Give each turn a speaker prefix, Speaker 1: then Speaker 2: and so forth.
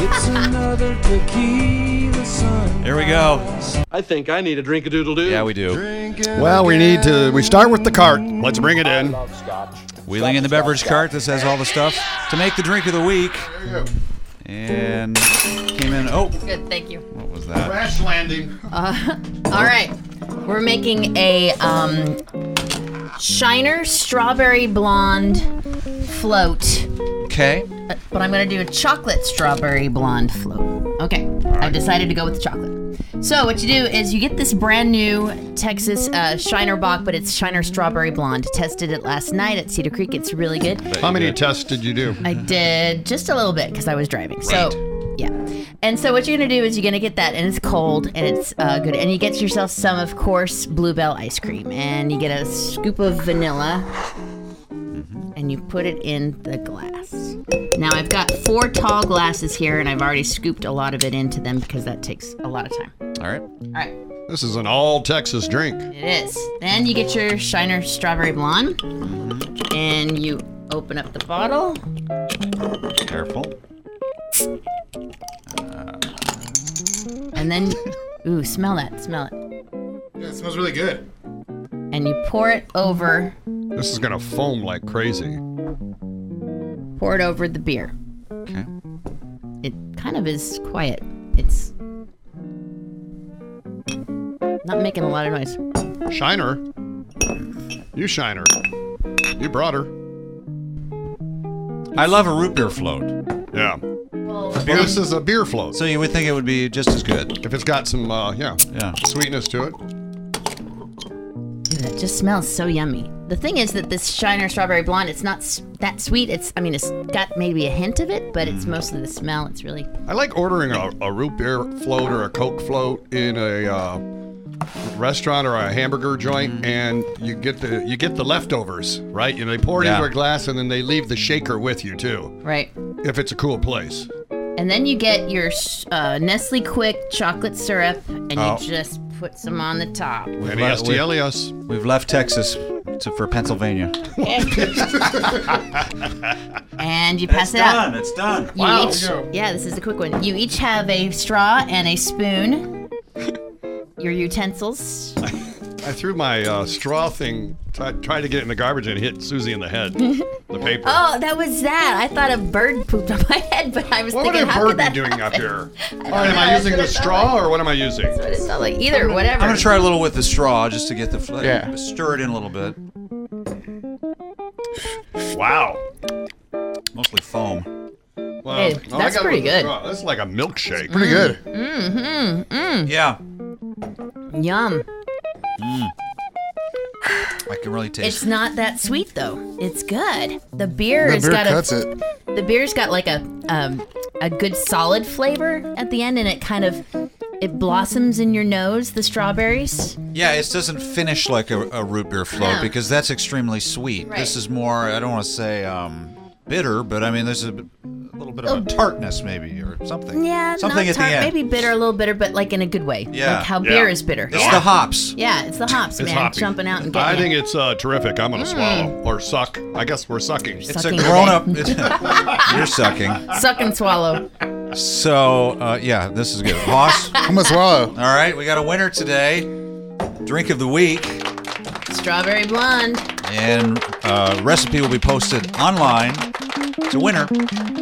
Speaker 1: It's another tequila sunrise.
Speaker 2: Here we go.
Speaker 3: I think I need a drink-a-doodle-doo.
Speaker 2: Yeah, we do.
Speaker 4: Well, we start with the cart. Let's bring it in.
Speaker 2: Wheeling in the beverage cart. This has all the stuff to make the drink of the week. And came in. Oh,
Speaker 5: Good, thank you.
Speaker 2: what was that?
Speaker 4: Crash landing.
Speaker 5: All right, we're making a Shiner Strawberry Blonde float.
Speaker 2: Okay.
Speaker 5: But I'm going to do a chocolate strawberry blonde float. Okay, I've decided to go with the chocolate. So what you do is you get this brand new Texas Shiner Bock, but it's Shiner Strawberry Blonde. Tested it last night at Cedar Creek. It's really good.
Speaker 4: How many tests did you do?
Speaker 5: I did just a little bit because I was driving. So, yeah. And so what you're going to do is you're going to get that, and it's cold, and it's good. And you get yourself some, of course, Bluebell ice cream. And you get a scoop of vanilla, and you put it in the glass. Now, I've got 4 tall glasses here, and I've already scooped a lot of it into them because that takes a lot of time.
Speaker 2: All right.
Speaker 5: All right.
Speaker 4: This is an all Texas drink.
Speaker 5: It is. Then you get your Shiner Strawberry Blonde, and you open up the bottle.
Speaker 2: Careful.
Speaker 5: And then, ooh, smell that. Smell it.
Speaker 6: Yeah, it smells really good.
Speaker 5: And you pour it over.
Speaker 4: This is gonna foam like crazy.
Speaker 5: Pour it over the beer.
Speaker 2: Okay.
Speaker 5: It kind of is quiet. It's not making a lot of noise.
Speaker 4: Shiner. You Shiner. You brought her.
Speaker 2: I love a root beer float.
Speaker 4: Yeah. Well, this is a beer float.
Speaker 2: So you would think it would be just as good.
Speaker 4: If it's got some,
Speaker 2: Yeah.
Speaker 4: sweetness to it.
Speaker 5: Dude, it just smells so yummy. The thing is that this Shiner Strawberry Blonde, it's not that sweet. It's got maybe a hint of it, but it's mostly the smell. It's really...
Speaker 4: I like ordering a root beer float or a Coke float in a restaurant or a hamburger joint, and you get the leftovers, right? They pour it into a glass, and then they leave the shaker with you too.
Speaker 5: Right.
Speaker 4: If it's a cool place.
Speaker 5: And then you get your Nestle Quick chocolate syrup, and you just put some on the top.
Speaker 4: N-E-S-T-L-E-S.
Speaker 2: We've left Texas for Pennsylvania.
Speaker 5: And you pass it out.
Speaker 2: It's done.
Speaker 5: You each, yeah, this is a quick one. You each have a straw and a spoon. Your utensils.
Speaker 4: I threw my straw thing, tried to get it in the garbage, and hit Susie in the head. The paper.
Speaker 5: Oh, that was that. I thought a bird pooped on my head, but I was
Speaker 4: What
Speaker 5: thinking,
Speaker 4: would a
Speaker 5: how
Speaker 4: bird
Speaker 5: could that
Speaker 4: be doing
Speaker 5: happen?
Speaker 4: up here?
Speaker 5: Am
Speaker 4: I using the straw, or what am I using?
Speaker 5: That's what it felt like. Either, whatever.
Speaker 2: I'm going to try a little with the straw just to get the flavor.
Speaker 6: Yeah.
Speaker 2: Stir it in a little bit.
Speaker 4: Wow.
Speaker 2: Mostly foam.
Speaker 4: Well,
Speaker 5: Hey,
Speaker 4: I
Speaker 5: that's
Speaker 4: got it
Speaker 5: pretty
Speaker 4: with the
Speaker 5: good.
Speaker 4: straw. That's like a milkshake.
Speaker 6: Pretty good.
Speaker 2: Yeah.
Speaker 5: Yum.
Speaker 2: I can really taste
Speaker 5: It's not that sweet though. It's good. The beer
Speaker 6: The
Speaker 5: has
Speaker 6: beer
Speaker 5: got
Speaker 6: cuts
Speaker 5: a.
Speaker 6: it.
Speaker 5: The beer's got like a good solid flavor at the end, and it kind of blossoms in your nose. The strawberries.
Speaker 2: Yeah, it doesn't finish like a root beer float
Speaker 5: No.
Speaker 2: because that's extremely sweet.
Speaker 5: Right.
Speaker 2: This is more, I don't want to say bitter, but I mean, there's a little bit of a tartness maybe or something.
Speaker 5: Yeah,
Speaker 2: something
Speaker 5: not
Speaker 2: at
Speaker 5: tart,
Speaker 2: the end.
Speaker 5: maybe bitter, a little bitter, but like in a good way.
Speaker 2: Yeah.
Speaker 5: Like how
Speaker 4: Yeah.
Speaker 5: beer is bitter.
Speaker 2: It's the hops.
Speaker 5: Yeah, it's the hops,
Speaker 4: It's
Speaker 5: man,
Speaker 4: hoppy.
Speaker 5: jumping out and
Speaker 4: I
Speaker 5: getting
Speaker 4: think
Speaker 5: it.
Speaker 4: it's terrific. I'm going to swallow. Or suck. I guess we're sucking.
Speaker 2: It's
Speaker 5: Sucking
Speaker 2: a
Speaker 5: today.
Speaker 2: grown-up. You're sucking.
Speaker 5: Suck and swallow.
Speaker 2: So, yeah, this is good. Hoss,
Speaker 6: I'm gonna swallow.
Speaker 2: all right, we got a winner today. Drink of the week.
Speaker 5: Strawberry blonde.
Speaker 2: And recipe will be posted online. It's a winner.